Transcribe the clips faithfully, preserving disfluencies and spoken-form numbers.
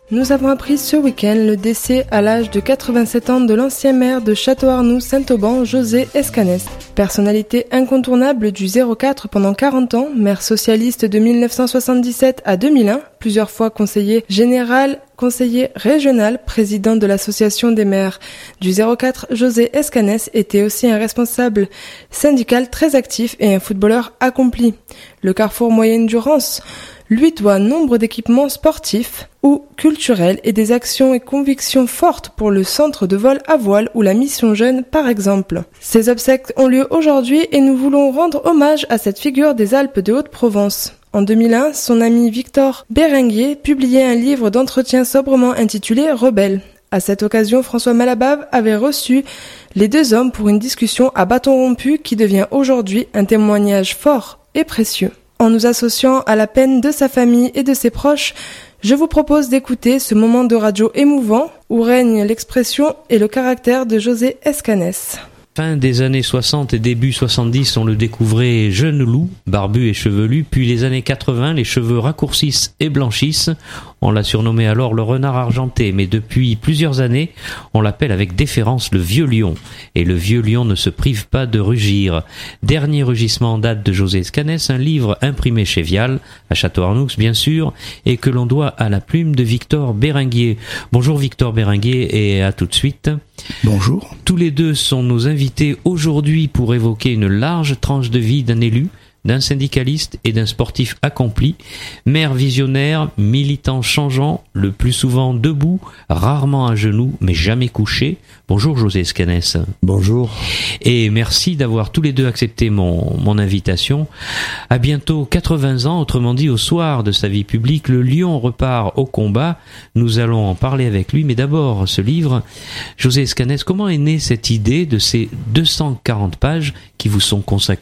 Nous avons appris ce week-end le décès à l'âge de quatre-vingt-sept ans de l'ancien maire de Château-Arnoux-Saint-Auban, José Escanès. Personnalité incontournable du zéro quatre pendant quarante ans, maire socialiste de mille neuf cent soixante-dix-sept à deux mille un, plusieurs fois conseiller général, conseiller régional, président de l'association des maires du zéro quatre, José Escanès était aussi un responsable syndical très actif et un footballeur accompli. Le Carrefour Moyenne Durance lui doit nombre d'équipements sportifs ou culturels et des actions et convictions fortes pour le centre de vol à voile ou la mission jeune par exemple. Ces obsèques ont lieu aujourd'hui et nous voulons rendre hommage à cette figure des Alpes de Haute-Provence. En deux mille un, son ami Victor Béringuier publiait un livre d'entretien sobrement intitulé « Rebelle ». À cette occasion, François Malabave avait reçu les deux hommes pour une discussion à bâton rompu qui devient aujourd'hui un témoignage fort et précieux. En nous associant à la peine de sa famille et de ses proches, je vous propose d'écouter ce moment de radio émouvant où règne l'expression et le caractère de José Escanès. Fin des années soixante et début soixante-dix, on le découvrait jeune loup, barbu et chevelu, puis les années quatre-vingts, les cheveux raccourcissent et blanchissent. On l'a surnommé alors le renard argenté, mais depuis plusieurs années, on l'appelle avec déférence le vieux lion. Et le vieux lion ne se prive pas de rugir. Dernier rugissement en date de José Escanès, un livre imprimé chez Vial, à Château-Arnoux bien sûr, et que l'on doit à la plume de Victor Béringuier. Bonjour Victor Béringuier et à tout de suite. Bonjour. Tous les deux sont nos invités aujourd'hui pour évoquer une large tranche de vie d'un élu, d'un syndicaliste et d'un sportif accompli, maire visionnaire, militant changeant, le plus souvent debout, rarement à genoux, mais jamais couché. Bonjour José Escanès. Bonjour. Et merci d'avoir tous les deux accepté mon, mon invitation. À bientôt quatre-vingts ans, autrement dit au soir de sa vie publique, le lion repart au combat. Nous allons en parler avec lui, mais d'abord ce livre. José Escanès, comment est née cette idée de ces deux cent quarante pages qui vous sont consacrées ?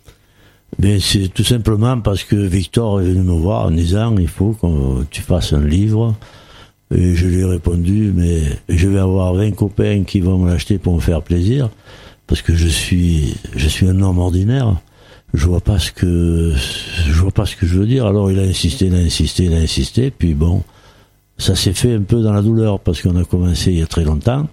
Ben, c'est tout simplement parce que Victor est venu me voir en disant il faut que tu fasses un livre. Et je lui ai répondu mais je vais avoir vingt copains qui vont me l'acheter pour me faire plaisir parce que je suis je suis un homme ordinaire. Je vois pas ce que je vois pas ce que je veux dire. Alors il a insisté, il a insisté, il a insisté. Puis bon, ça s'est fait un peu dans la douleur parce qu'on a commencé il y a très longtemps.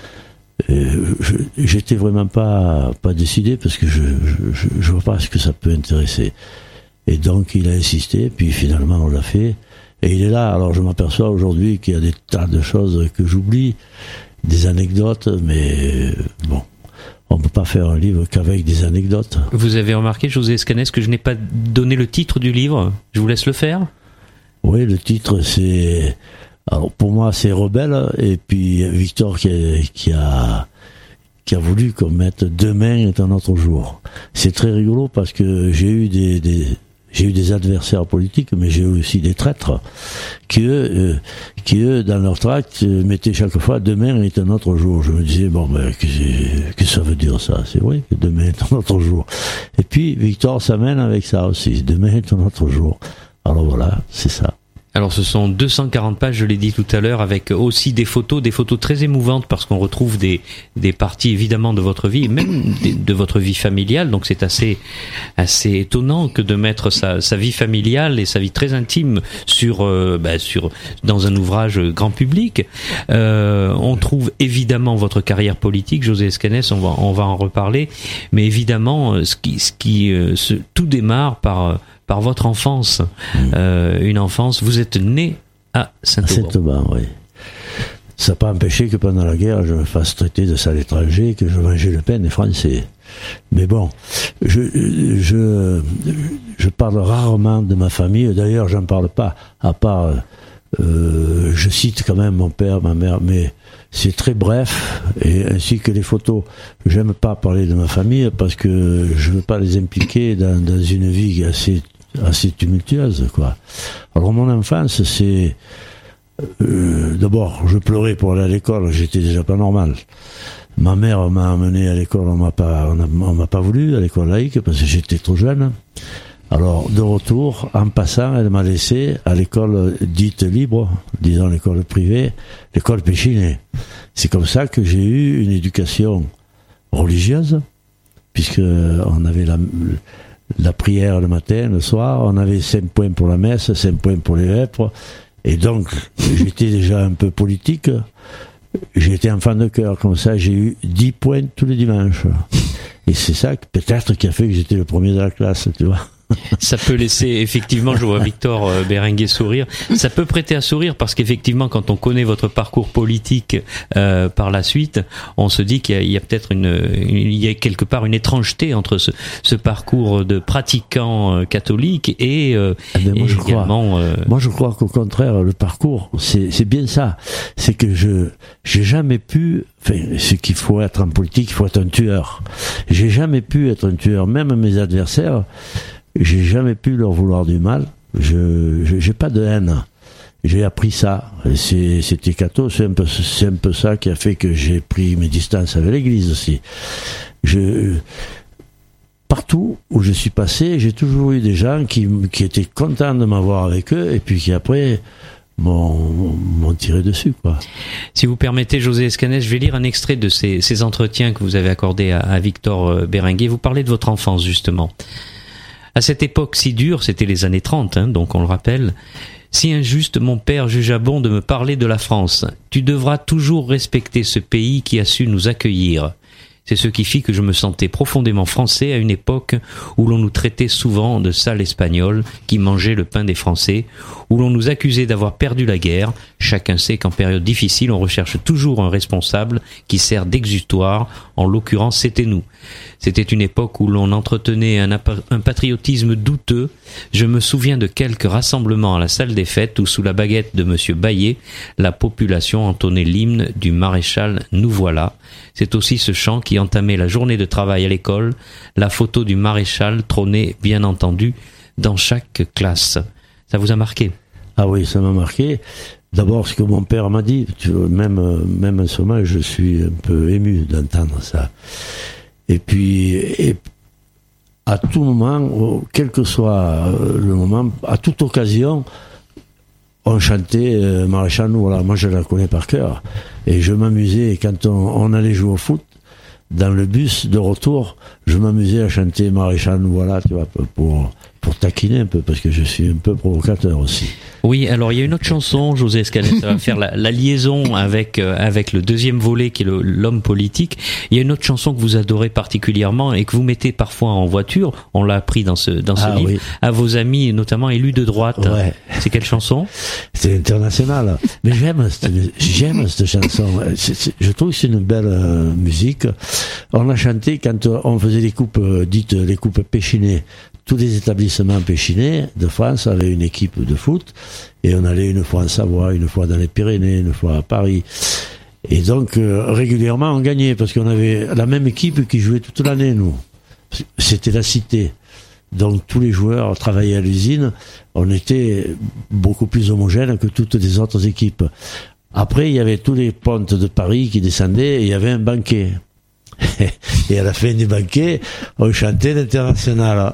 Et je, j'étais vraiment pas pas décidé parce que je, je je vois pas ce que ça peut intéresser. Et donc il a insisté, puis finalement on l'a fait. Et il est là. Alors je m'aperçois aujourd'hui qu'il y a des tas de choses que j'oublie, des anecdotes, mais bon, on peut pas faire un livre qu'avec des anecdotes. Vous avez remarqué, José Escanès, que je n'ai pas donné le titre du livre. Je vous laisse le faire. Oui, le titre c'est. Alors pour moi c'est Rebelle, et puis Victor qui a, qui a qui a voulu qu'on mette demain est un autre jour. C'est très rigolo parce que j'ai eu des, des j'ai eu des adversaires politiques, mais j'ai eu aussi des traîtres qui eux, euh, qui eux dans leur tract mettaient chaque fois demain est un autre jour. Je me disais bon ben qu'est-ce que ça veut dire ça ? C'est vrai que demain est un autre jour. Et puis Victor s'amène avec ça aussi. Demain est un autre jour. Alors voilà, c'est ça. Alors ce sont deux cent quarante pages, je l'ai dit tout à l'heure, avec aussi des photos, des photos très émouvantes parce qu'on retrouve des, des parties évidemment de votre vie, et même de, de votre vie familiale. Donc c'est assez, assez étonnant que de mettre sa, sa vie familiale et sa vie très intime sur, euh, bah, sur, dans un ouvrage grand public. Euh, on trouve évidemment votre carrière politique, José Escanès, on va, on va en reparler, mais évidemment ce qui, ce qui, euh, ce, tout démarre par par votre enfance, mmh. euh, une enfance, vous êtes né à Saint-Auban. À Saint-Auban, oui. Ça n'a pas empêché que pendant la guerre, je me fasse traiter de sale étranger, que je mangeais le pain des Français. Mais bon, je, je, je parle rarement de ma famille, d'ailleurs j'en parle pas, à part, euh, je cite quand même mon père, ma mère, mais c'est très bref, et ainsi que les photos. J'aime pas parler de ma famille parce que je veux pas les impliquer dans, dans une vie assez assez tumultueuse, quoi. Alors mon enfance, c'est euh, d'abord je pleurais pour aller à l'école, j'étais déjà pas normal. Ma mère m'a amené à l'école, on m'a pas on, a, on m'a pas voulu à l'école laïque parce que j'étais trop jeune. Alors de retour, en passant, elle m'a laissé à l'école dite libre, disons l'école privée, l'école Péchinet. C'est comme ça que j'ai eu une éducation religieuse, puisque on avait la la prière le matin, le soir, on avait cinq points pour la messe, cinq points pour les vêpres, Et donc, j'étais déjà un peu politique. J'étais enfant de cœur, comme ça, j'ai eu dix points tous les dimanches. Et c'est ça, peut-être, qui a fait que j'étais le premier de la classe, tu vois. Ça peut laisser, effectivement, je vois Victor Berenguer sourire, ça peut prêter à sourire parce qu'effectivement, quand on connaît votre parcours politique euh, par la suite, on se dit qu'il y a, il y a peut-être une, une, il y a quelque part une étrangeté entre ce, ce parcours de pratiquant euh, catholique et, euh, eh ben moi, et je également... Crois, euh... Moi, je crois qu'au contraire, le parcours, c'est, c'est bien ça. C'est que je j'ai jamais pu... Enfin, ce qu'il faut être en politique, il faut être un tueur. J'ai jamais pu être un tueur, même mes adversaires... J'ai jamais pu leur vouloir du mal. Je, je j'ai pas de haine. J'ai appris ça. C'est, c'était catho. C'est un peu, c'est un peu ça qui a fait que j'ai pris mes distances avec l'Église aussi. Je, partout où je suis passé, j'ai toujours eu des gens qui, qui étaient contents de m'avoir avec eux et puis qui après m'ont, m'ont tiré dessus, quoi. Si vous permettez, José Escanès, je vais lire un extrait de ces, ces entretiens que vous avez accordés à, à Victor Berenguer. Vous parlez de votre enfance, justement. À cette époque si dure, c'était les années trente, hein, donc on le rappelle, si injuste mon père jugea bon de me parler de la France. Tu devras toujours respecter ce pays qui a su nous accueillir. C'est ce qui fit que je me sentais profondément français à une époque où l'on nous traitait souvent de sales espagnols qui mangeaient le pain des Français, où l'on nous accusait d'avoir perdu la guerre. Chacun sait qu'en période difficile, on recherche toujours un responsable qui sert d'exutoire. En l'occurrence, c'était nous. C'était une époque où l'on entretenait un, un patriotisme douteux. Je me souviens de quelques rassemblements à la salle des fêtes où, sous la baguette de Monsieur Baillet, la population entonnait l'hymne du maréchal « Nous voilà ». C'est aussi ce chant qui entamait la journée de travail à l'école. La photo du maréchal trônait, bien entendu, dans chaque classe. Ça vous a marqué ? Ah oui, ça m'a marqué. D'abord, ce que mon père m'a dit, tu vois, même, même en ce moment, je suis un peu ému d'entendre ça. Et puis, et à tout moment, quel que soit le moment, à toute occasion, on chantait euh, Maréchal Nous voilà. Moi, je la connais par cœur. Et je m'amusais, quand on, on allait jouer au foot, dans le bus de retour, je m'amusais à chanter Maréchal Nous voilà, tu vois, pour, pour taquiner un peu, parce que je suis un peu provocateur aussi. Oui, alors il y a une autre chanson, José Escanès, ça va faire la, la liaison avec euh, avec le deuxième volet qui est le, l'homme politique. Il y a une autre chanson que vous adorez particulièrement et que vous mettez parfois en voiture, on l'a appris dans ce dans ce ah, livre, oui. à vos amis, notamment élus de droite. Ouais. C'est quelle chanson ? C'est international. Mais j'aime cette, j'aime cette chanson. C'est, c'est, je trouve que c'est une belle euh, musique. On l'a chanté quand on faisait les coupes euh, dites les coupes Péchinet. Tous les établissements Péchinet de France avaient une équipe de foot et on allait une fois en Savoie, une fois dans les Pyrénées, une fois à Paris. Et donc euh, régulièrement on gagnait parce qu'on avait la même équipe qui jouait toute l'année, nous. C'était la cité. Donc tous les joueurs travaillaient à l'usine. On était beaucoup plus homogènes que toutes les autres équipes. Après, il y avait tous les pontes de Paris qui descendaient et il y avait un banquet. Et à la fin du banquet, on chantait l'international.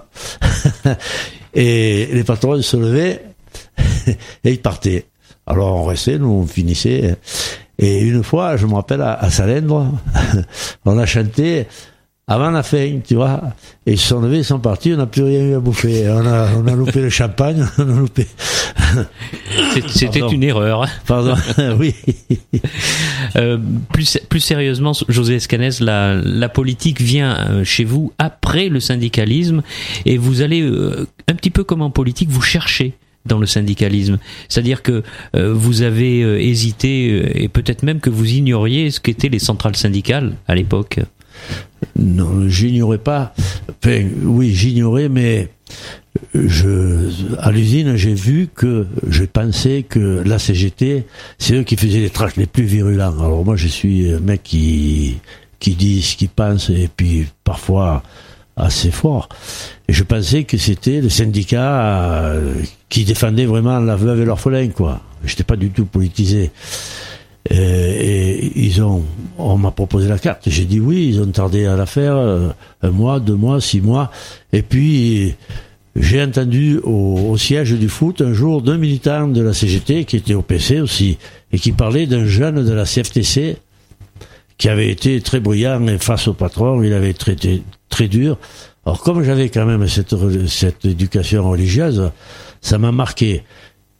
Et les patrons se levaient et ils partaient. Alors on restait, nous on finissait. Et une fois, je me rappelle, à, à Salindre, on a chanté avant la fin, tu vois. Et ils se sont levés, ils sont partis, on n'a plus rien eu à bouffer. On a, on a loupé le champagne, on a loupé... C'était Pardon. Une erreur. Pardon, oui. Euh, plus, plus sérieusement, José Escanès, la, la politique vient chez vous après le syndicalisme et vous allez, euh, un petit peu comme en politique, vous cherchez dans le syndicalisme. C'est-à-dire que euh, vous avez euh, hésité euh, et peut-être même que vous ignoriez ce qu'étaient les centrales syndicales à l'époque. Non, j'ignorais pas. Enfin, oui, j'ignorais, mais je, à l'usine, j'ai vu que, je pensais que la C G T, c'est eux qui faisaient les tracts les plus virulents. Alors moi, je suis un mec qui, qui dit ce qu'il pense et puis parfois assez fort. Et je pensais que c'était le syndicat qui défendait vraiment la veuve et l'orphelin, quoi. J'étais pas du tout politisé. Et, et ils ont, on m'a proposé la carte. J'ai dit oui. Ils ont tardé à la faire, un mois, deux mois, six mois. Et puis j'ai entendu au, au siège du foot un jour deux militants de la C G T qui étaient au P C aussi et qui parlaient d'un jeune de la C F T C qui avait été très bruyant et face au patron, il avait traité très dur. Alors comme j'avais quand même cette, cette éducation religieuse, ça m'a marqué.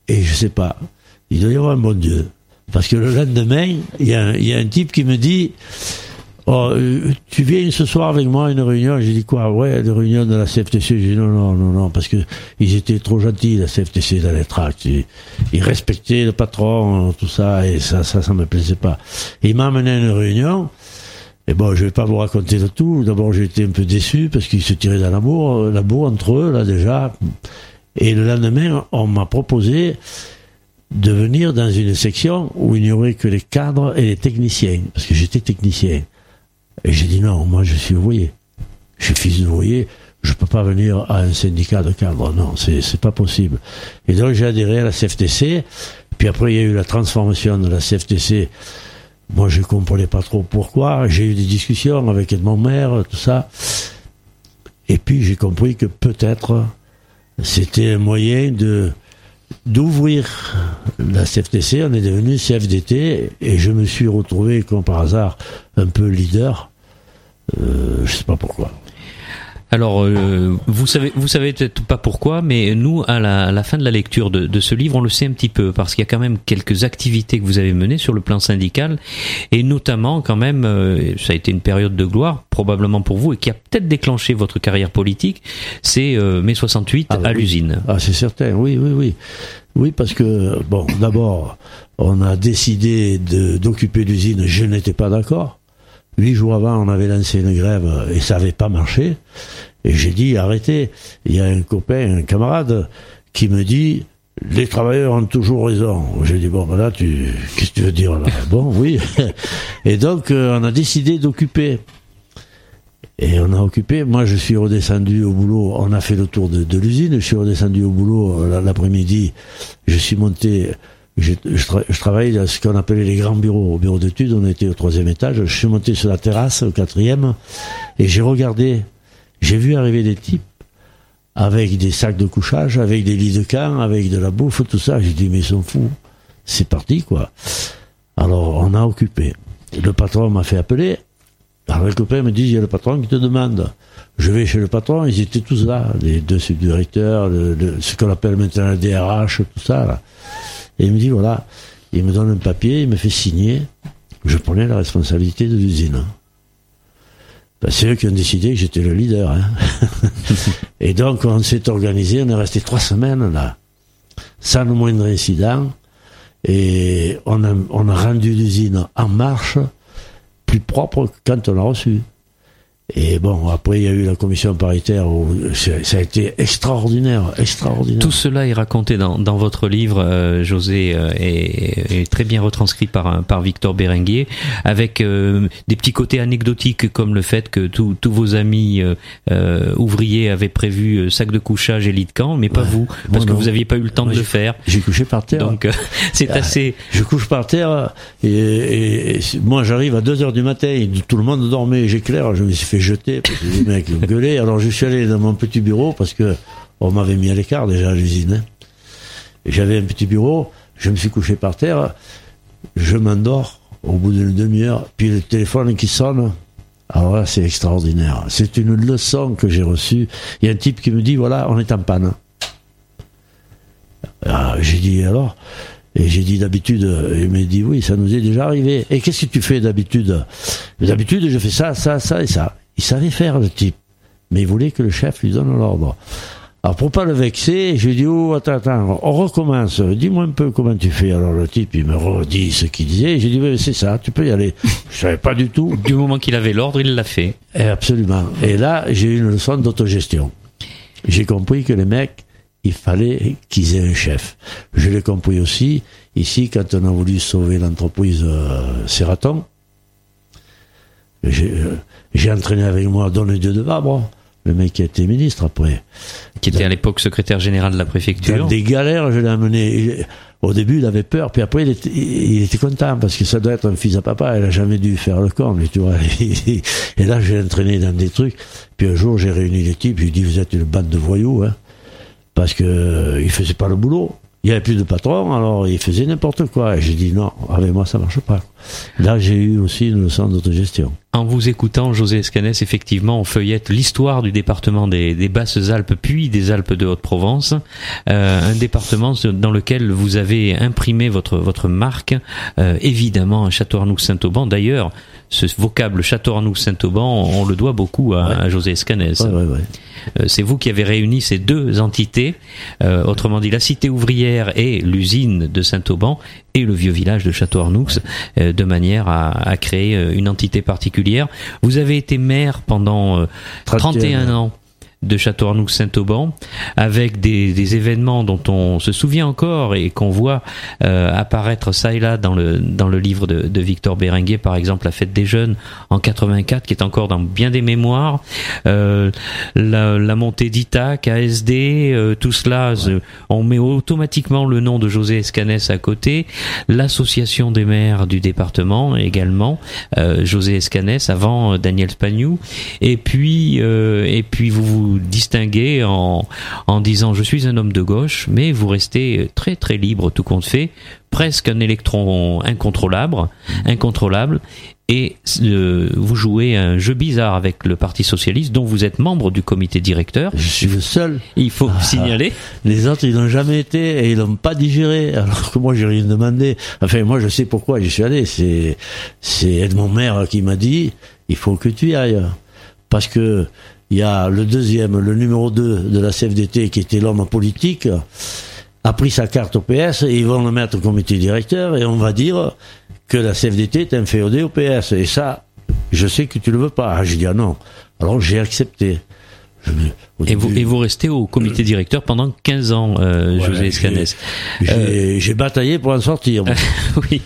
et je sais pas, il doit y avoir un bon Dieu. Parce que le lendemain, il y a un, il y a un type qui me dit, oh, tu viens ce soir avec moi à une réunion? J'ai dit quoi? Ouais, une réunion de la C F T C. J'ai dit non, non, non, non, parce que ils étaient trop gentils, la C F T C, dans les tracts. Ils, ils respectaient le patron, tout ça, et ça, ça, ça me plaisait pas. Et il m'a amené à une réunion. Et bon, je vais pas vous raconter le tout. D'abord, j'ai été un peu déçu parce qu'ils se tiraient dans la bourre, la bourre entre eux, là, déjà. Et le lendemain, on m'a proposé de venir dans une section où il n'y aurait que les cadres et les techniciens, parce que j'étais technicien. Et j'ai dit non, moi je suis ouvrier. Je suis fils d'ouvrier, je peux pas venir à un syndicat de cadres, non, c'est, c'est pas possible. Et donc j'ai adhéré à la C F T C, puis après il y a eu la transformation de la C F T C. Moi je comprenais pas trop pourquoi, j'ai eu des discussions avec mon maire, tout ça. Et puis j'ai compris que peut-être c'était un moyen de d'ouvrir la C F T C. On est devenu C F D T et je me suis retrouvé comme par hasard un peu leader, euh, je sais pas pourquoi. Alors, euh, vous savez, vous savez peut-être pas pourquoi, mais nous, à la, à la fin de la lecture de, de ce livre, on le sait un petit peu, parce qu'il y a quand même quelques activités que vous avez menées sur le plan syndical, et notamment, quand même, euh, ça a été une période de gloire, probablement pour vous, et qui a peut-être déclenché votre carrière politique, c'est euh, mai soixante-huit ah, à oui. l'usine. Ah, c'est certain, oui, oui, oui. Oui, parce que, bon, d'abord, on a décidé de, d'occuper l'usine, je n'étais pas d'accord. Huit jours avant, on avait lancé une grève et ça n'avait pas marché. Et j'ai dit, arrêtez. Il y a un copain, un camarade, qui me dit, les travailleurs ont toujours raison. J'ai dit, bon, ben là, tu, qu'est-ce que tu veux dire là? Bon, oui. Et donc, euh, on a décidé d'occuper. Et on a occupé. Moi, je suis redescendu au boulot. On a fait le tour de, de l'usine. Je suis redescendu au boulot l'après-midi. Je suis monté. Je, je, tra- je travaillais dans ce qu'on appelait les grands bureaux. Au bureau d'études, on était au troisième étage. Je suis monté sur la terrasse, au quatrième, et j'ai regardé. J'ai vu arriver des types avec des sacs de couchage, avec des lits de camp, avec de la bouffe, tout ça. J'ai dit, mais ils sont fous. C'est parti, quoi. Alors, on a occupé. Le patron m'a fait appeler. Alors, les copains me disent, il y a le patron qui te demande. Je vais chez le patron, ils étaient tous là. Les deux subdirecteurs, le, le, ce qu'on appelle maintenant le D R H, tout ça, là. Et il me dit, voilà, il me donne un papier, il me fait signer, je prenais la responsabilité de l'usine. Ben, c'est eux qui ont décidé que j'étais le leader. Hein. Et donc, on s'est organisé, on est resté trois semaines là, sans le moindre incident, et on a, on a rendu l'usine en marche, plus propre que quand on l'a reçue. Et bon, après, il y a eu la commission paritaire où ça a été extraordinaire, extraordinaire. Tout cela est raconté dans, dans votre livre, euh, José, euh, et, et très bien retranscrit par, par Victor Berenguer, avec euh, des petits côtés anecdotiques comme le fait que tous vos amis euh, euh, ouvriers avaient prévu euh, sac de couchage et lit de camp, mais pas ouais, vous, parce que non. Vous n'aviez pas eu le temps moi, de le faire. J'ai couché par terre. Donc, euh, c'est ah, assez... Je couche par terre, et, et, et moi j'arrive à deux heures du matin, et tout le monde dormait, j'éclaire, je me suis fait jeté parce que les mecs gueulaient. Alors je suis allé dans mon petit bureau parce que on m'avait mis à l'écart déjà à l'usine. Hein. Et j'avais un petit bureau, je me suis couché par terre, je m'endors au bout d'une demi-heure, puis le téléphone qui sonne. Alors là, c'est extraordinaire. C'est une leçon que j'ai reçue. Il y a un type qui me dit, voilà, on est en panne. Alors, j'ai dit, alors? Et j'ai dit d'habitude, il m'a dit oui, ça nous est déjà arrivé. Et qu'est-ce que tu fais d'habitude? D'habitude, je fais ça, ça, ça et ça. Il savait faire le type, mais il voulait que le chef lui donne l'ordre. Alors pour pas le vexer, je lui ai dit oh attends, attends, on recommence. Dis-moi un peu comment tu fais. Alors le type, il me redit ce qu'il disait. J'ai dit oui, c'est ça, tu peux y aller. Je savais pas du tout. Du moment qu'il avait l'ordre, il l'a fait. Et absolument. Et là, j'ai eu une leçon d'autogestion. J'ai compris que les mecs, il fallait qu'ils aient un chef. Je l'ai compris aussi, ici, quand on a voulu sauver l'entreprise euh, Serraton, j'ai, euh, j'ai entraîné avec moi Don-Dieu de Vabre, le mec qui a été ministre après. Qui était dans, à l'époque secrétaire général de la préfecture. Dans des galères, je l'ai amené. Il, au début, il avait peur, puis après, il était, il était content, parce que ça doit être un fils à papa, il a jamais dû faire le con, mais tu vois. Et là, je l'ai entraîné dans des trucs, puis un jour, j'ai réuni les types, j'ai dit, vous êtes une bande de voyous, hein. Parce que euh, il faisait pas le boulot. Il y avait plus de patron, alors il faisait n'importe quoi. Et j'ai dit non, avec moi ça marche pas. Là j'ai eu aussi une leçon d'autogestion. En vous écoutant, José Escanès, effectivement, on feuillette l'histoire du département des, des Basses-Alpes, puis des Alpes de Haute-Provence, euh, un département dans lequel vous avez imprimé votre votre marque, euh, évidemment à Château-Arnoux-Saint-Auban. D'ailleurs, ce vocable Château-Arnoux-Saint-Auban, on le doit beaucoup à, ouais. à José Escanès. Ouais, ouais, ouais. Euh, c'est vous qui avez réuni ces deux entités, euh, autrement dit la cité ouvrière et l'usine de Saint-Auban et le vieux village de Château-Arnoux, ouais. euh, de manière à, à créer une entité particulière. Vous avez été maire pendant euh, trente et un ans de Château-Arnoux-Saint-Auban, avec des, des événements dont on se souvient encore et qu'on voit euh, apparaître ça et là dans le dans le livre de, de Victor Béringuet, par exemple la fête des jeunes en quatre-vingt-quatre, qui est encore dans bien des mémoires, euh, la, la montée d'I T A C, A S D, euh, tout cela, ouais. on met automatiquement le nom de José Escanès à côté, l'association des maires du département également, euh, José Escanès avant euh, Daniel Spagnou, et puis euh, et puis vous vous distinguer en, en disant je suis un homme de gauche, mais vous restez très très libre tout compte fait, presque un électron incontrôlable, incontrôlable, et euh, vous jouez un jeu bizarre avec le Parti Socialiste dont vous êtes membre du comité directeur. Je suis le seul. Il faut ah, signaler. Les autres ils n'ont jamais été et ils n'ont pas digéré, alors que moi j'ai rien demandé. Enfin moi je sais pourquoi j'y suis allé, c'est, c'est Edmond Maire qui m'a dit il faut que tu y ailles. Parce que il y a le deuxième, le numéro deux de la C F D T, qui était l'homme politique, a pris sa carte au P S et ils vont le mettre au comité directeur et on va dire que la C F D T est inféodée au P S. Et ça, je sais que tu le veux pas. Ah, j'ai dit ah non. Alors j'ai accepté. Je, et, début, vous, et vous restez au comité directeur pendant quinze ans, euh, voilà, José Escanès. J'ai, euh, j'ai bataillé pour en sortir. Oui.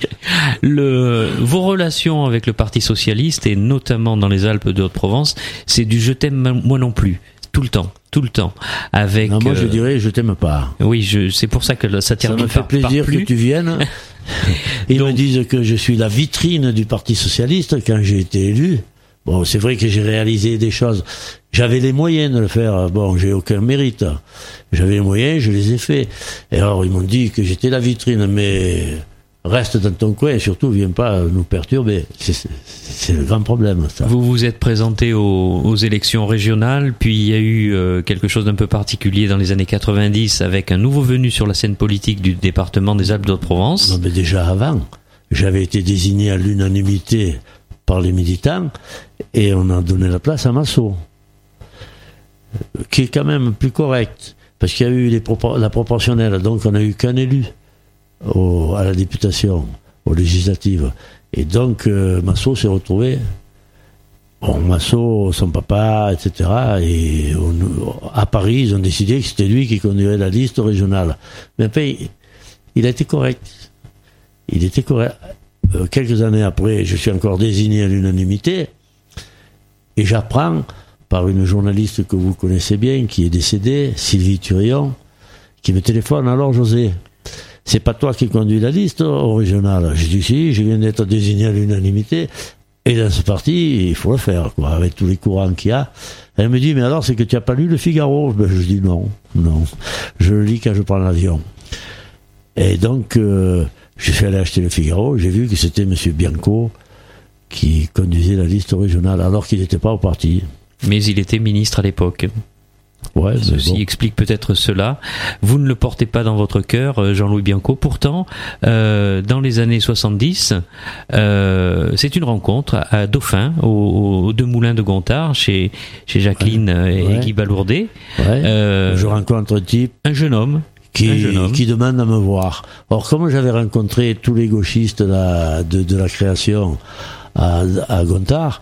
Le, vos relations avec le Parti Socialiste, et notamment dans les Alpes de Haute-Provence, c'est du je t'aime moi non plus. Tout le temps, tout le temps. Avec, non, moi euh, je dirais je t'aime pas. Oui, je, c'est pour ça que ça termine par, par, Ça me fait plaisir par que tu viennes. Ils Donc, me disent que je suis la vitrine du Parti Socialiste quand j'ai été élu. Bon, c'est vrai que j'ai réalisé des choses. J'avais les moyens de le faire. Bon, j'ai aucun mérite. J'avais les moyens, je les ai faits. Et alors, ils m'ont dit que j'étais la vitrine, mais reste dans ton coin et surtout, viens pas nous perturber. C'est, c'est, c'est le grand problème, ça. Vous vous êtes présenté aux, aux élections régionales, puis il y a eu euh, quelque chose d'un peu particulier dans les années quatre-vingt-dix avec un nouveau venu sur la scène politique du département des Alpes de Haute-Provence. Non, mais déjà avant, j'avais été désigné à l'unanimité par les militants, et on a donné la place à Massot, qui est quand même plus correct, parce qu'il y a eu les propor- la proportionnelle, donc on n'a eu qu'un élu au, à la députation, aux législatives, et donc euh, Massot s'est retrouvé, bon, Massot, son papa, et cetera, et on, à Paris, ils ont décidé que c'était lui qui conduirait la liste régionale. Mais après, il a été correct, il était correct. Quelques années après, je suis encore désigné à l'unanimité et j'apprends par une journaliste que vous connaissez bien, qui est décédée, Sylvie Thurion, qui me téléphone. Alors José, c'est pas toi qui conduis la liste au régional? Je dis si, je viens d'être désigné à l'unanimité et dans ce parti, il faut le faire, quoi, avec tous les courants qu'il y a. Elle me dit, mais alors c'est que tu n'as pas lu le Figaro? Ben, je dis non, non, je le lis quand je prends l'avion. Et donc... Euh, je suis allé acheter le Figaro, j'ai vu que c'était M. Bianco qui conduisait la liste régionale, alors qu'il n'était pas au parti. Mais il était ministre à l'époque. Ouais, Ceci bon. explique peut-être cela. Vous ne le portez pas dans votre cœur, Jean-Louis Bianco. Pourtant, euh, dans les années soixante-dix, euh, c'est une rencontre à Dauphin, aux, aux Deux Moulins de Gontard, chez, chez Jacqueline ouais, et ouais. Guy Balourdet. Ouais. Euh, Je rencontre un type. Un jeune homme. Qui, qui demande à me voir. Or, comme j'avais rencontré tous les gauchistes là, de, de la création à, à Gontard,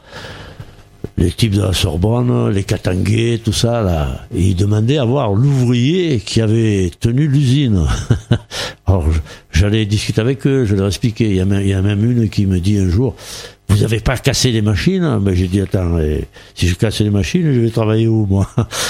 les types de la Sorbonne, les Catanguais, tout ça, là, et ils demandaient à voir l'ouvrier qui avait tenu l'usine. Alors, j'allais discuter avec eux, je leur expliquais. Il y a même, il y a même une qui me dit un jour, vous n'avez pas cassé les machines? Ben, j'ai dit, attends, si je casse les machines, je vais travailler où, moi?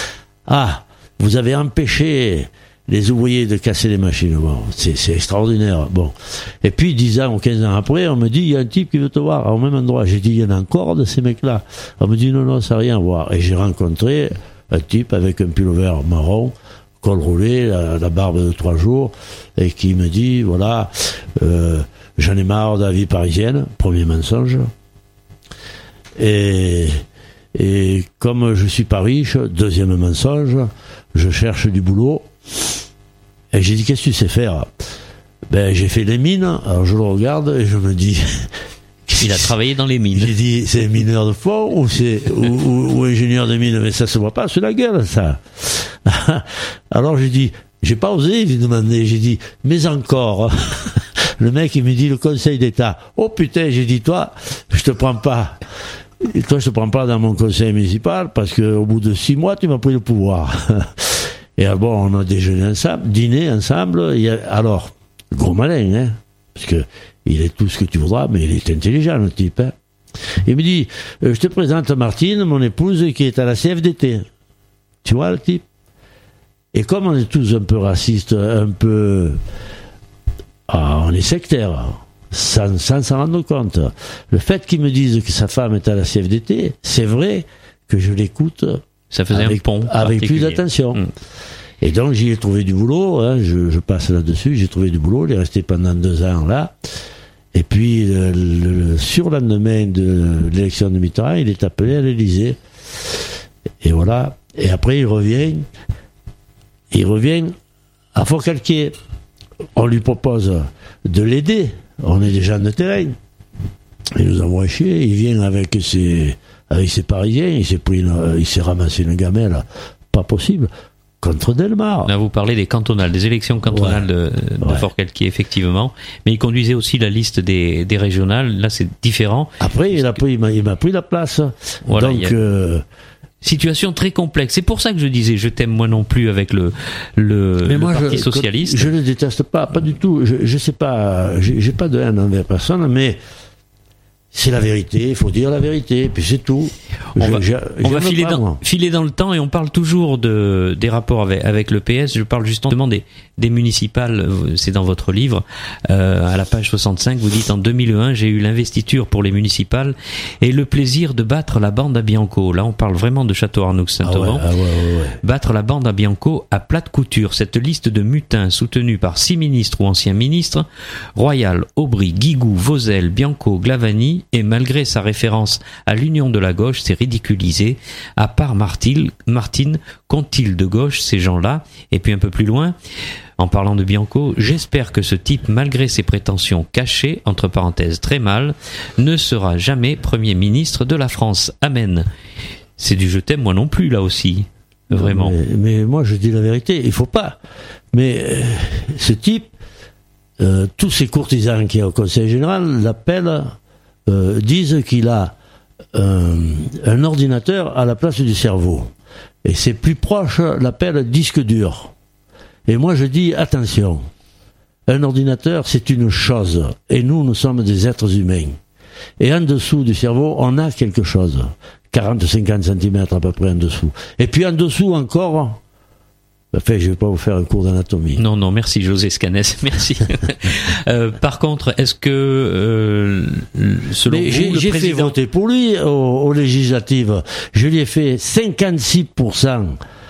Ah, vous avez empêché les ouvriers de casser les machines. Bon, c'est, c'est extraordinaire. Bon. Et puis, dix ans ou quinze ans après, on me dit, il y a un type qui veut te voir au même endroit. J'ai dit, il y en a encore de ces mecs-là. On me dit, non, non, ça n'a rien à voir. Et j'ai rencontré un type avec un pullover marron, col roulé, la, la barbe de trois jours, et qui me dit, voilà, euh, j'en ai marre de la vie parisienne. Premier mensonge. Et, et comme je suis pas riche, deuxième mensonge, je cherche du boulot. Et j'ai dit, qu'est-ce que tu sais faire? Ben, j'ai fait des mines. Alors je le regarde et je me dis... Il a travaillé dans les mines. J'ai dit, c'est mineur de fond ou c'est ou, ou, ou ingénieur de mine? Mais ça se voit pas sur la gueule, ça. Alors j'ai dit, j'ai pas osé lui demander. J'ai dit, mais encore. Le mec, il me dit, le Conseil d'État. Oh putain, j'ai dit, toi, je te prends pas. Et toi, je te prends pas dans mon conseil municipal parce que au bout de six mois, tu m'as pris le pouvoir. Et alors, on a déjeuné ensemble, dîné ensemble. Il y a, alors, gros malin, hein, parce que il est tout ce que tu voudras, mais il est intelligent, le type. Hein. Il me dit, euh, je te présente Martine, mon épouse, qui est à la C F D T. Tu vois, le type. Et comme on est tous un peu racistes, un peu... Ah, on est sectaires, sans, sans s'en rendre compte. Le fait qu'il me dise que sa femme est à la C F D T, c'est vrai que je l'écoute Ça faisait avec, un pont avec plus d'attention. Mmh. Et donc j'y ai trouvé du boulot, hein, je, je passe là-dessus, j'ai trouvé du boulot, il est resté pendant deux ans là. Et puis le, le, le surlendemain de l'élection de Mitterrand, il est appelé à l'Élysée. Et voilà. Et après il revient, il revient à Forcalquier. On lui propose de l'aider. On est des gens de terrain. Il nous envoie chier. Il vient avec ses, avec ses Parisiens. Il s'est pris, une, il s'est ramassé une gamelle, pas possible. Contre Delmar. Là, vous parlez des cantonales, des élections cantonales ouais. de, de ouais. Forcalquier, effectivement. Mais il conduisait aussi la liste des, des régionales. Là, c'est différent. Après, il, a pris, il, m'a, il m'a pris la place. Voilà, donc, a... euh... situation très complexe. C'est pour ça que je disais, je t'aime moi non plus avec le, le, Mais le moi, Parti je, socialiste. Je ne le déteste pas, pas du tout. Je, je sais pas, j'ai, j'ai pas de haine envers personne, mais c'est la vérité, il faut dire la vérité, puis c'est tout. On je, va, je, on va filer, pas, dans, filer dans le temps et on parle toujours de, des rapports avec, avec le P S. Je parle justement des, des municipales, c'est dans votre livre, euh, à la page soixante-cinq, vous dites en deux mille un, j'ai eu l'investiture pour les municipales et le plaisir de battre la bande à Bianco. Là, on parle vraiment de Château-Arnoux-Saint-Auban. Ah ouais, ah ouais, ouais, ouais. Battre la bande à Bianco à plate couture. Cette liste de mutins soutenue par six ministres ou anciens ministres, Royal, Aubry, Guigou, Vauzel, Bianco, Glavany, et malgré sa référence à l'union de la gauche, c'est ridiculisé. À part Martine, Martine, qu'ont-ils de gauche ces gens-là? Et puis un peu plus loin, en parlant de Bianco, j'espère que ce type, malgré ses prétentions cachées, entre parenthèses très mal, ne sera jamais Premier ministre de la France. Amen. C'est du je t'aime moi non plus, là aussi. Vraiment. Mais, mais moi, je dis la vérité, il faut pas. Mais euh, ce type, euh, tous ces courtisans qui sont au Conseil général l'appellent... Euh, disent qu'il a euh, un ordinateur à la place du cerveau. Et c'est plus proche, l'appelle disque dur. Et moi je dis, attention, un ordinateur c'est une chose, et nous, nous sommes des êtres humains. Et en dessous du cerveau, on a quelque chose. quarante à cinquante centimètres à peu près en dessous. Et puis en dessous encore... Enfin, je ne vais pas vous faire un cours d'anatomie. Non, non, merci José Escanès, merci. euh, par contre, est-ce que, euh, selon Mais vous, j'ai, le j'ai président... fait voter pour lui aux, aux législatives. Je lui ai fait cinquante-six pour cent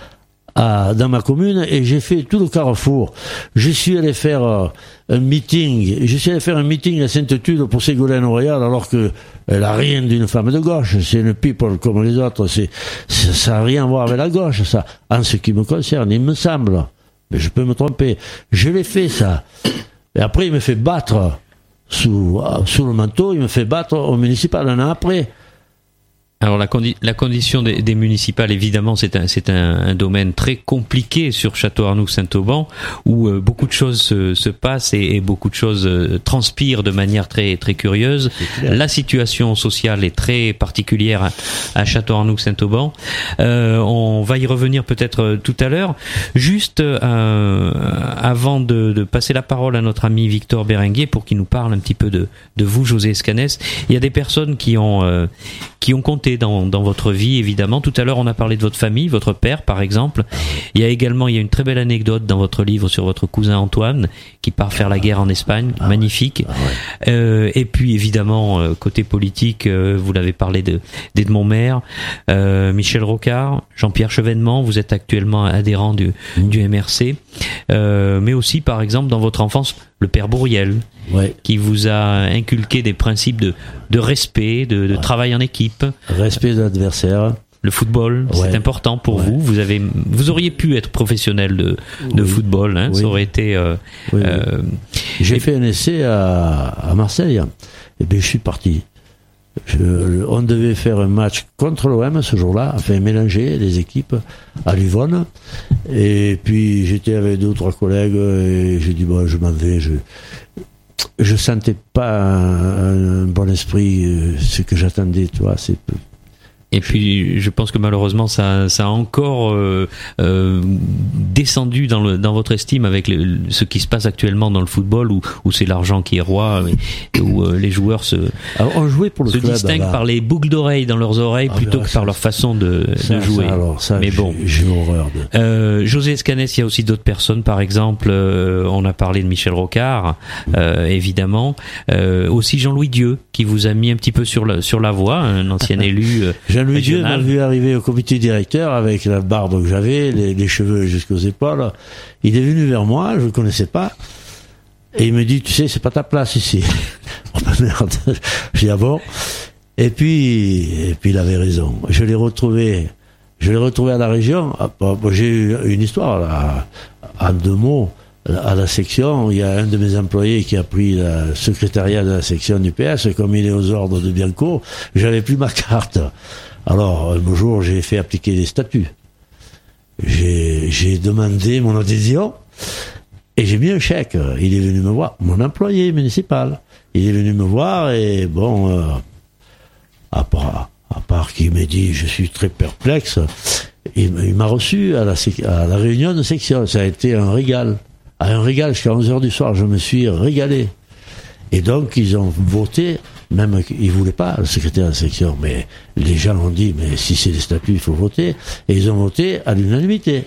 à, dans ma commune et j'ai fait tout le carrefour. Je suis allé faire euh, un meeting. Je suis allé faire un meeting à Sainte-Tude pour Ségolène Royal alors que elle a rien d'une femme de gauche. C'est une people comme les autres. C'est, c'est ça n'a rien à voir avec la gauche, ça. En ce qui me concerne, il me semble. Mais je peux me tromper. Je l'ai fait, ça. Et après, il me fait battre sous, sous le manteau. Il me fait battre au municipal un an après. Alors la, condi- la condition des, des municipales, évidemment, c'est un, c'est un, un domaine très compliqué sur Château-Arnoux-Saint-Auban, où euh, beaucoup de choses se, se passent et, et beaucoup de choses euh, transpirent de manière très très curieuse. La situation sociale est très particulière à, à Château-Arnoux-Saint-Auban. Euh, on va y revenir peut-être euh, tout à l'heure. Juste euh, avant de, de passer la parole à notre ami Victor Berenguer pour qu'il nous parle un petit peu de, de vous, José Escanès, il y a des personnes qui ont euh, qui ont compté compté dans, dans votre vie, évidemment. Tout à l'heure, on a parlé de votre famille, votre père, par exemple. Il y a également, il y a une très belle anecdote dans votre livre sur votre cousin Antoine, qui part faire la guerre en Espagne. Ah, magnifique. Ah, ouais. euh, et puis, évidemment, euh, côté politique, euh, vous l'avez parlé de, d'Edmond Maire, euh, Michel Rocard, Jean-Pierre Chevènement, vous êtes actuellement adhérent du, mmh. du M R C. Euh, mais aussi, par exemple, dans votre enfance, le père Bourriel, ouais. qui vous a inculqué des principes de, de respect, de, de ouais. travail en équipe. Respect de l'adversaire. Le football, ouais. c'est important pour ouais. vous. Vous avez, vous auriez pu être professionnel de, de oui. football, hein. Oui. Ça aurait été. Euh, oui, oui. Euh, J'ai et... fait un essai à, à Marseille, et bien je suis parti. Je, on devait faire un match contre l'O M ce jour-là, enfin mélanger les équipes à Livonne. Et puis j'étais avec deux ou trois collègues et j'ai dit bon, je m'en vais. Je je sentais pas un, un bon esprit, ce que j'attendais, tu vois. C'est Et puis, je pense que malheureusement, ça, ça a encore euh, euh, descendu dans, le, dans votre estime avec le, ce qui se passe actuellement dans le football, où, où c'est l'argent qui est roi, et où euh, les joueurs se, alors, on jouait pour le se club, distinguent là. par les boucles d'oreilles dans leurs oreilles ah, plutôt ben, que ça, par leur façon de, ça, de jouer. Ça, alors, ça, mais bon, j'ai, j'ai horreur de... euh, José Escanès, il y a aussi d'autres personnes. Par exemple, euh, on a parlé de Michel Rocard, euh, évidemment. Euh, aussi Jean-Louis Dieu, qui vous a mis un petit peu sur la, sur la voie, un ancien élu euh, Jean-Louis Dieu m'a vu arriver au comité directeur avec la barbe que j'avais, les, les cheveux jusqu'aux épaules. Il est venu vers moi, je le connaissais pas, et il me dit, tu sais, c'est pas ta place ici. Oh ben merde. J'ai dit, ah bon. Et puis, et puis il avait raison. Je l'ai retrouvé, je l'ai retrouvé à la région. J'ai eu une histoire, là, en deux mots. À la section, il y a un de mes employés qui a pris le secrétariat de la section du P S, comme il est aux ordres de Bianco, j'avais plus ma carte. Alors, un jour, j'ai fait appliquer les statuts. J'ai, j'ai demandé mon adhésion et j'ai mis un chèque. Il est venu me voir, mon employé municipal. Il est venu me voir et bon, euh, à part, à part qu'il m'a dit, je suis très perplexe, il, il m'a reçu à la, à la réunion de section. Ça a été un régal. À un régal jusqu'à onze heures du soir, je me suis régalé. Et donc, ils ont voté, même qu'ils ne voulaient pas, le secrétaire de la section, mais les gens ont dit, mais si c'est des statuts, il faut voter. Et ils ont voté à l'unanimité.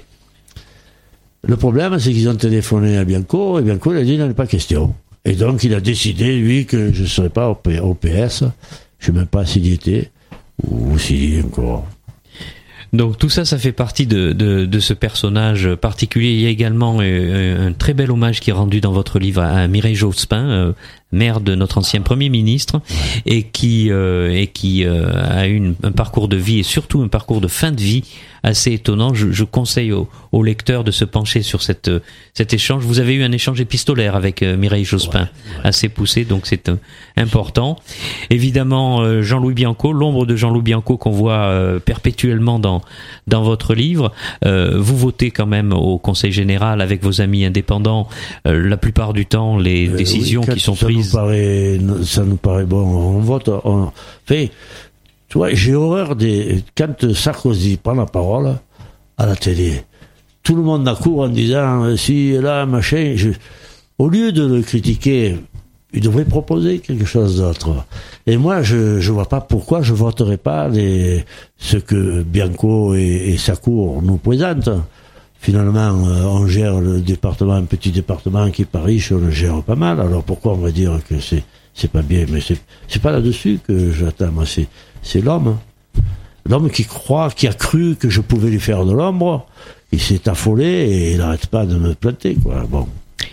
Le problème, c'est qu'ils ont téléphoné à Bianco, et Bianco, il a dit, il n'en est pas question. Et donc, il a décidé, lui, que je ne serais pas au P S. Je ne sais même pas s'il y était, ou s'il y est encore. Donc tout ça, ça fait partie de, de, de ce personnage particulier. Il y a également euh, un très bel hommage qui est rendu dans votre livre à Mireille Jospin, euh, mère de notre ancien Premier ministre, et qui, euh, et qui euh, a eu une, un parcours de vie et surtout un parcours de fin de vie assez étonnant. Je, je conseille aux, aux lecteurs de se pencher sur cette, cet échange. Vous avez eu un échange épistolaire avec euh, Mireille Jospin, ouais, ouais. assez poussé, donc c'est euh, important. Évidemment, euh, Jean-Louis Bianco, l'ombre de Jean-Louis Bianco qu'on voit euh, perpétuellement dans dans votre livre. Euh, vous votez quand même au Conseil général avec vos amis indépendants. Euh, la plupart du temps, les euh, décisions oui, qui sont ça prises. Nous paraît, ça nous paraît bon. On vote. On fait. Tu vois, j'ai horreur des quand Sarkozy prend la parole à la télé. Tout le monde accourt en disant si là machin. Je, au lieu de le critiquer, il devrait proposer quelque chose d'autre. Et moi, je je vois pas pourquoi je voterai pas les ce que Bianco et, et sa cour nous présentent. Finalement, on gère le département, un petit département qui est pas riche, on le gère pas mal. Alors pourquoi on va dire que c'est c'est pas bien? Mais c'est c'est pas là-dessus que j'attends. Moi, c'est c'est l'homme, l'homme qui croit, qui a cru que je pouvais lui faire de l'ombre. Il s'est affolé et il n'arrête pas de me planter, quoi. Bon.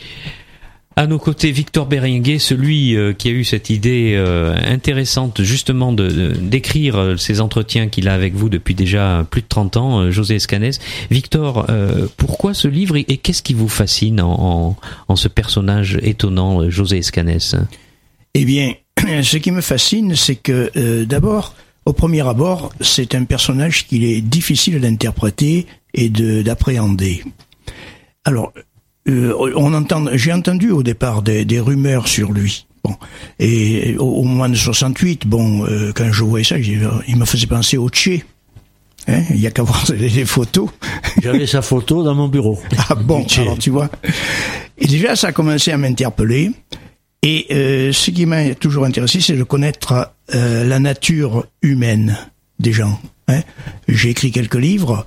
À nos côtés, Victor Béringuet, celui euh, qui a eu cette idée euh, intéressante justement de, de, d'écrire euh, ces entretiens qu'il a avec vous depuis déjà plus de trente ans, euh, José Escanès. Victor, euh, pourquoi ce livre et, et qu'est-ce qui vous fascine en, en, en ce personnage étonnant, euh, José Escanès? Eh bien, ce qui me fascine, c'est que euh, d'abord, au premier abord, c'est un personnage qu'il est difficile d'interpréter et de, d'appréhender. Alors, Euh, on entend, j'ai entendu au départ des, des rumeurs sur lui. Bon, et au, au moment de soixante-huit, bon, euh, quand je voyais ça, il me faisait penser au Tché. Hein, il y a qu'à voir les, les photos. J'avais sa photo dans mon bureau. Ah bon, alors tu vois. Et déjà, ça a commencé à m'interpeller. Et euh, ce qui m'a toujours intéressé, c'est de connaître euh, la nature humaine des gens. Hein. J'ai écrit quelques livres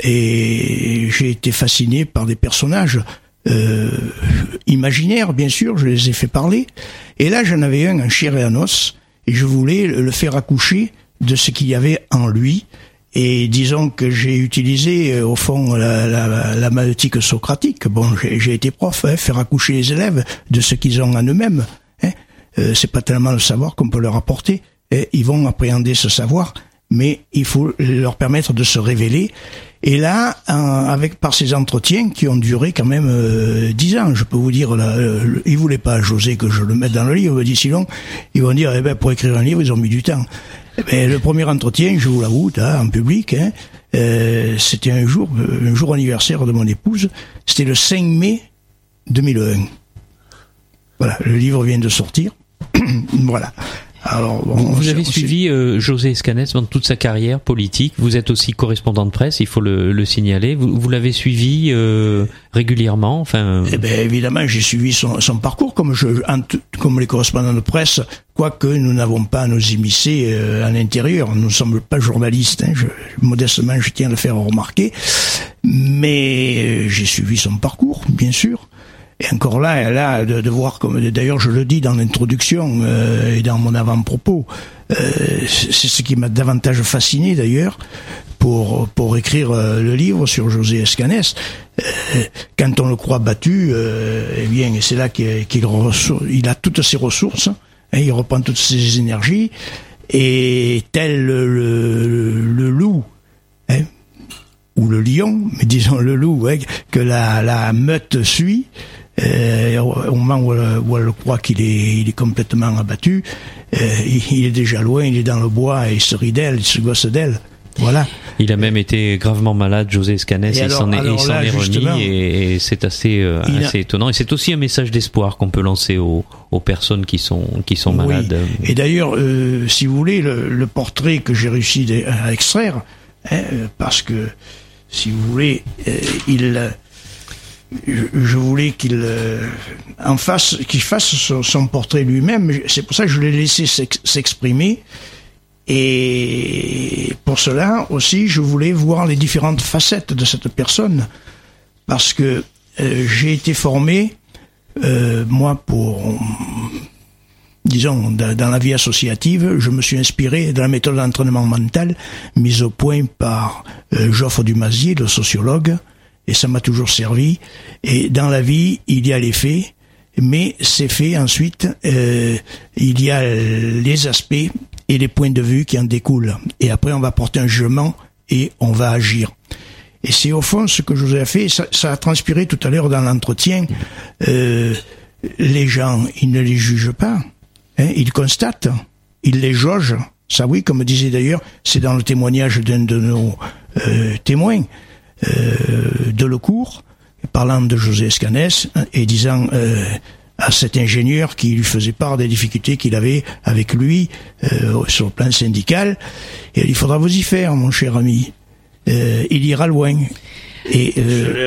et j'ai été fasciné par des personnages euh, imaginaires, bien sûr, je les ai fait parler. Et là, j'en avais un en chair et en os, et je voulais le faire accoucher de ce qu'il y avait en lui. Et disons que j'ai utilisé, euh, au fond, la, la, la maïeutique socratique. Bon, j'ai, j'ai été prof, hein, faire accoucher les élèves de ce qu'ils ont en eux-mêmes. Hein. Euh, c'est pas tellement le savoir qu'on peut leur apporter. Hein. Ils vont appréhender ce savoir, mais il faut leur permettre de se révéler. Et là, en, avec par ces entretiens qui ont duré quand même euh, dix ans, je peux vous dire, là, euh, ils voulaient pas, José, que je le mette dans le livre, d'ici long, ils vont dire, eh ben, pour écrire un livre, ils ont mis du temps. Eh ben, le premier entretien, je vous l'avoue, hein, en public, hein, euh, c'était un jour, un jour anniversaire de mon épouse, c'était le cinq mai deux mille un. Voilà, le livre vient de sortir. Voilà. Alors, bon, vous, vous avez on suivi euh, José Escanès dans toute sa carrière politique. Vous êtes aussi correspondant de presse, il faut le, le signaler. Vous, vous l'avez suivi euh, régulièrement, enfin. Eh ben évidemment, j'ai suivi son, son parcours comme je, comme les correspondants de presse. Quoique nous n'avons pas à nous immiscer euh, à l'intérieur, nous ne sommes pas journalistes. Hein, je, modestement, je tiens à le faire remarquer. Mais euh, j'ai suivi son parcours, bien sûr. Et encore là, là, de, de voir comme, d'ailleurs, je le dis dans l'introduction euh, et dans mon avant-propos, euh, c'est ce qui m'a davantage fasciné d'ailleurs pour pour écrire euh, le livre sur José Escanès. Euh, quand on le croit battu, euh, eh bien, c'est là qu'il, qu'il il a toutes ses ressources, hein, il reprend toutes ses énergies et tel le, le, le loup. Hein, ou le lion, mais disons le loup, hein, que la, la meute suit. Euh, au moment où elle, où elle croit qu'il est, il est complètement abattu, euh, il, il est déjà loin, il est dans le bois et il se rit d'elle, il se gosse d'elle. Voilà. Il a même été gravement malade, José Escanès, et, et il s'en est, il s'en là, est remis, et, et c'est assez, euh, assez a... étonnant. Et c'est aussi un message d'espoir qu'on peut lancer aux, aux personnes qui sont, qui sont malades. Oui. Et d'ailleurs, euh, si vous voulez, le, le portrait que j'ai réussi à extraire, hein, parce que, si vous voulez, euh, il... Je, je voulais qu'il euh, en fasse, qu'il fasse son, son portrait lui-même. C'est pour ça que je l'ai laissé s'ex, s'exprimer. Et pour cela aussi, je voulais voir les différentes facettes de cette personne, parce que euh, j'ai été formé, euh, moi, pour, disons, dans la vie associative, je me suis inspiré de la méthode d'entraînement mental mise au point par euh, Geoffre Dumazier, le sociologue. Et ça m'a toujours servi. Et dans la vie, il y a les faits, mais ces faits, ensuite, euh, il y a les aspects et les points de vue qui en découlent. Et après, on va porter un jugement et on va agir. Et c'est au fond ce que je vous ai fait. Ça, ça a transpiré tout à l'heure dans l'entretien. Euh, les gens, ils ne les jugent pas. Hein, ils constatent. Ils les jaugent. Ça, oui, comme disait d'ailleurs, c'est dans le témoignage d'un de nos euh, témoins. Euh, Delecourt, parlant de José Escanès et disant euh, à cet ingénieur qui lui faisait part des difficultés qu'il avait avec lui euh, sur le plan syndical, et il faudra vous y faire, mon cher ami. Euh, il ira loin. Et euh,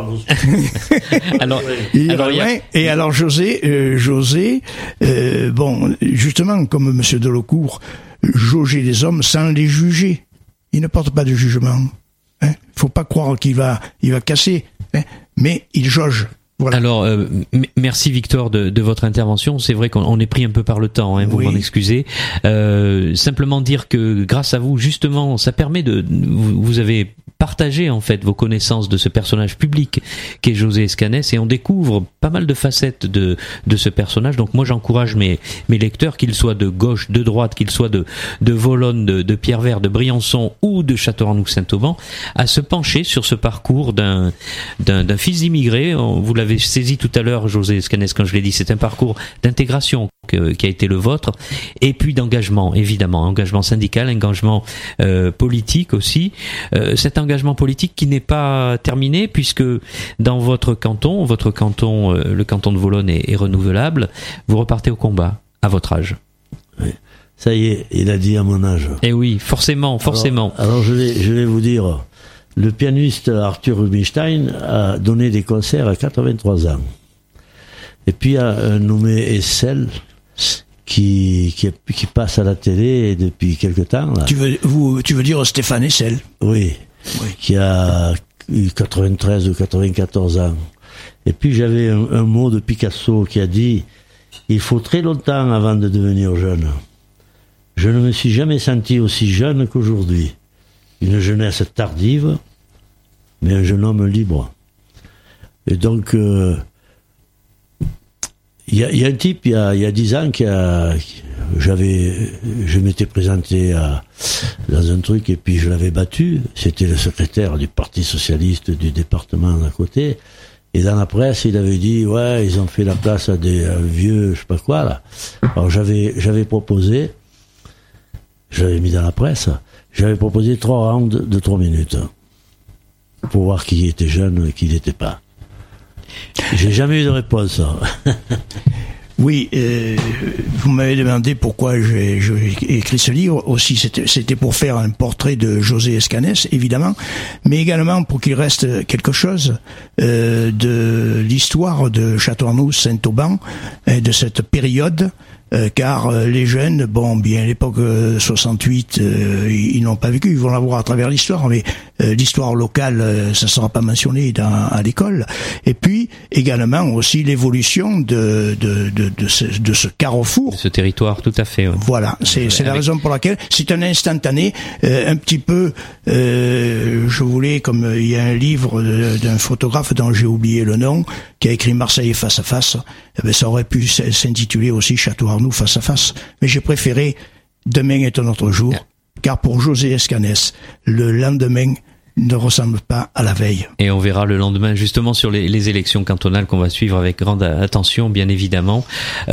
alors, il ira alors, loin. a... Et alors José, euh, José, euh, bon, justement comme Monsieur Delecourt, jauger les hommes sans les juger. Il ne porte pas de jugement. Hein, faut pas croire qu'il va, il va casser, hein, mais il jauge. Voilà. Alors, euh, m- merci Victor de, de votre intervention. C'est vrai qu'on est pris un peu par le temps, hein, vous oui. m'en excusez. Euh, simplement dire que grâce à vous, justement, ça permet de, vous, vous avez partagé en fait vos connaissances de ce personnage public qu'est José Escanès, et on découvre pas mal de facettes de de ce personnage. Donc moi, j'encourage mes mes lecteurs, qu'ils soient de gauche, de droite, qu'ils soient de de Volonne, de, de Pierrevert, de Briançon ou de Château-Arnoux-Saint-Auban, à se pencher sur ce parcours d'un d'un, d'un fils d'immigré. Vous l'avez saisi tout à l'heure, José Escanès, quand je l'ai dit, c'est un parcours d'intégration que, qui a été le vôtre, et puis d'engagement, évidemment, engagement syndical, engagement euh, politique aussi. Euh, cet engagement politique qui n'est pas terminé, puisque dans votre canton, votre canton, euh, le canton de Volonne est, est renouvelable, vous repartez au combat à votre âge. Oui. Ça y est, il a dit à mon âge. Eh oui, forcément, forcément. Alors, alors je vais, je vais vous dire. Le pianiste Arthur Rubinstein a donné des concerts à quatre-vingt-trois ans. Et puis il y a un nommé Essel qui, qui, qui passe à la télé depuis quelque temps. Là. Tu veux, vous, tu veux dire Stéphane Hessel? Oui, oui, qui a eu quatre-vingt-treize ou quatre-vingt-quatorze ans. Et puis j'avais un, un mot de Picasso qui a dit « Il faut très longtemps avant de devenir jeune. Je ne me suis jamais senti aussi jeune qu'aujourd'hui. Une jeunesse tardive, mais un jeune homme libre. » Et donc, euh, il y, y a un type, il y a, y a dix ans, qui a, j'avais, je m'étais présenté à, dans un truc et puis je l'avais battu. C'était le secrétaire du Parti Socialiste du département d'à côté. Et dans la presse, il avait dit, ouais, ils ont fait la place à des à vieux, je sais pas quoi, là. Alors j'avais, j'avais proposé, je l'avais mis dans la presse, j'avais proposé trois rounds de trois minutes. Pour voir qui était jeune et qui n'était pas. J'ai jamais eu de réponse. Oui, euh, vous m'avez demandé pourquoi j'ai, j'ai écrit ce livre. Aussi, c'était, c'était pour faire un portrait de José Escanès, évidemment, mais également pour qu'il reste quelque chose euh, de l'histoire de Château-Arnoux-Saint-Auban et de cette période. Euh, car euh, les jeunes, bon, bien, à l'époque euh, soixante-huit, euh, ils, ils n'ont pas vécu, ils vont l'avoir à travers l'histoire, mais euh, l'histoire locale, euh, ça ne sera pas mentionné dans, à l'école. Et puis, également aussi l'évolution de, de, de, de, ce, de ce carrefour. Ce territoire, tout à fait. Ouais. Voilà, c'est, c'est la Avec... raison pour laquelle c'est un instantané, euh, un petit peu, euh, je voulais, comme il y a un livre de, d'un photographe dont j'ai oublié le nom, qui a écrit Marseille face à face, eh bien, ça aurait pu s'intituler aussi Château-Arnoux face à face. Mais j'ai préféré Demain est un autre jour, car pour José Escanès, le lendemain ne ressemble pas à la veille. Et on verra le lendemain justement sur les, les élections cantonales qu'on va suivre avec grande attention, bien évidemment.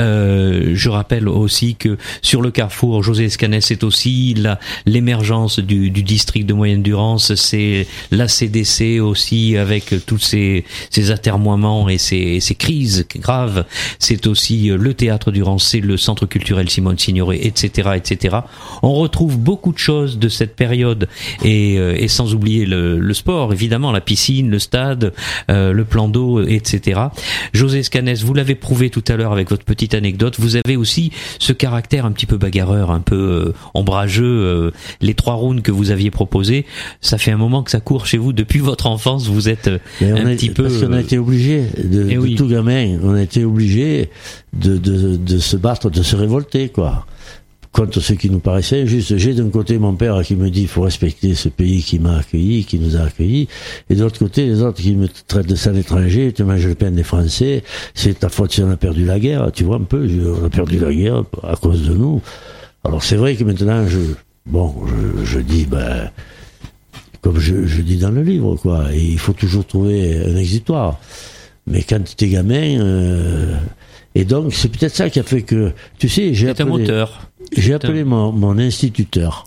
Euh, je rappelle aussi que sur le carrefour, José Escanès, c'est aussi la, l'émergence du, du district de Moyenne-Durance, c'est la C D C aussi avec tous ces, ces atermoiements et ces, ces crises graves. C'est aussi le théâtre Durance, c'est le centre culturel Simone Signoret, et cetera, et cetera. On retrouve beaucoup de choses de cette période et, et sans oublier Le, le sport, évidemment, la piscine, le stade, euh, le plan d'eau, et cetera. José Escanès, vous l'avez prouvé tout à l'heure avec votre petite anecdote, vous avez aussi ce caractère un petit peu bagarreur, un peu euh, ombrageux. Euh, les trois rounds que vous aviez proposés, ça fait un moment que ça court chez vous, depuis votre enfance, vous êtes euh, un a, petit peu... Parce qu'on a été obligé, de, de oui. tout gamin, on a été obligé de, de, de se battre, de se révolter, quoi. Contre ce qui nous paraissait injuste. J'ai d'un côté mon père qui me dit il faut respecter ce pays qui m'a accueilli, qui nous a accueillis, et de l'autre côté les autres qui me traitent de sale étranger, tu manges le pain des Français, c'est ta faute si on a perdu la guerre, tu vois un peu, on a perdu la guerre à cause de nous. Alors c'est vrai que maintenant je, bon, je, je dis, ben, comme je, je dis dans le livre, quoi, et il faut toujours trouver un exitoire. Mais quand tu es gamin, euh, et donc c'est peut-être ça qui a fait que, tu sais, j'ai c'est appelé... un moteur. J'ai appelé mon, mon instituteur,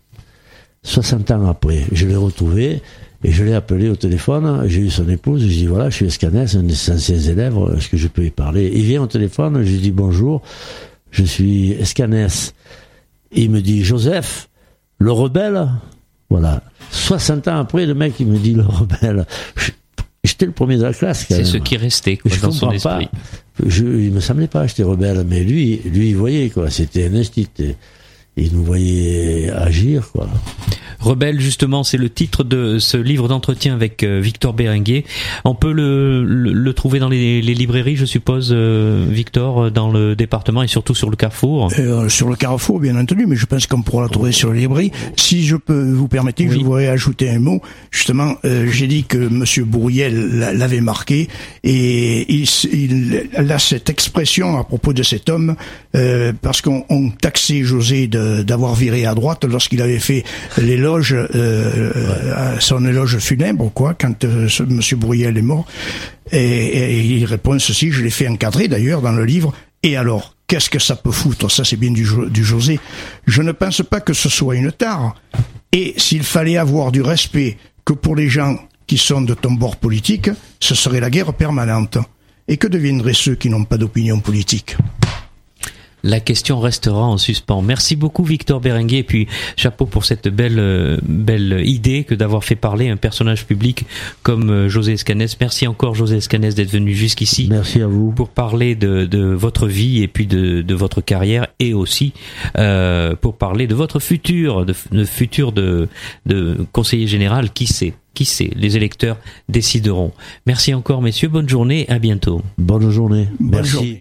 soixante ans après, je l'ai retrouvé, et je l'ai appelé au téléphone, j'ai eu son épouse, je lui ai dit, voilà, je suis Escanès, un des anciens élèves, est-ce que je peux y parler? Il vient au téléphone, je lui dis, bonjour, je suis Escanès. Il me dit, Joseph, le rebelle? Voilà. soixante ans après, le mec, il me dit, le rebelle. J'étais le premier de la classe, quand C'est même. ce qui restait, quoi, je dans son pas. esprit. Je, il me semblait pas que j'étais rebelle, mais lui, lui, il voyait, quoi. C'était un instinct. Il nous voyait agir, quoi. Rebelle, justement, c'est le titre de ce livre d'entretien avec euh, Victor Béringuet. On peut le, le, le trouver dans les, les librairies, je suppose, euh, Victor, dans le département et surtout sur le Carrefour. Euh, sur le Carrefour, bien entendu, mais je pense qu'on pourra la trouver sur les librairies. Si je peux vous permettre, oui. Je voudrais ajouter un mot. Justement, euh, j'ai dit que Monsieur Bourriel l'avait marqué, et il, il a cette expression à propos de cet homme, euh, parce qu'on on taxait José de, d'avoir viré à droite lorsqu'il avait fait l'éloge Euh, ouais. son éloge funèbre, quoi, quand euh, ce, Monsieur Bourriel est mort, et, et il répond ceci, je l'ai fait encadrer d'ailleurs dans le livre. Et alors, qu'est-ce que ça peut foutre? Ça, c'est bien du, du José. Je ne pense pas que ce soit une tare. Et s'il fallait avoir du respect que pour les gens qui sont de ton bord politique, ce serait la guerre permanente. Et que deviendraient ceux qui n'ont pas d'opinion politique? La question restera en suspens. Merci beaucoup Victor Berenguer, et puis chapeau pour cette belle euh, belle idée que d'avoir fait parler un personnage public comme euh, José Escanès. Merci encore José Escanès d'être venu jusqu'ici. Merci à vous. Pour parler de, de votre vie et puis de, de votre carrière, et aussi euh, pour parler de votre futur, de, de futur de, de conseiller général. Qui sait? Qui sait? Les électeurs décideront. Merci encore messieurs, bonne journée, à bientôt. Bonne journée. Bonne Merci. journée.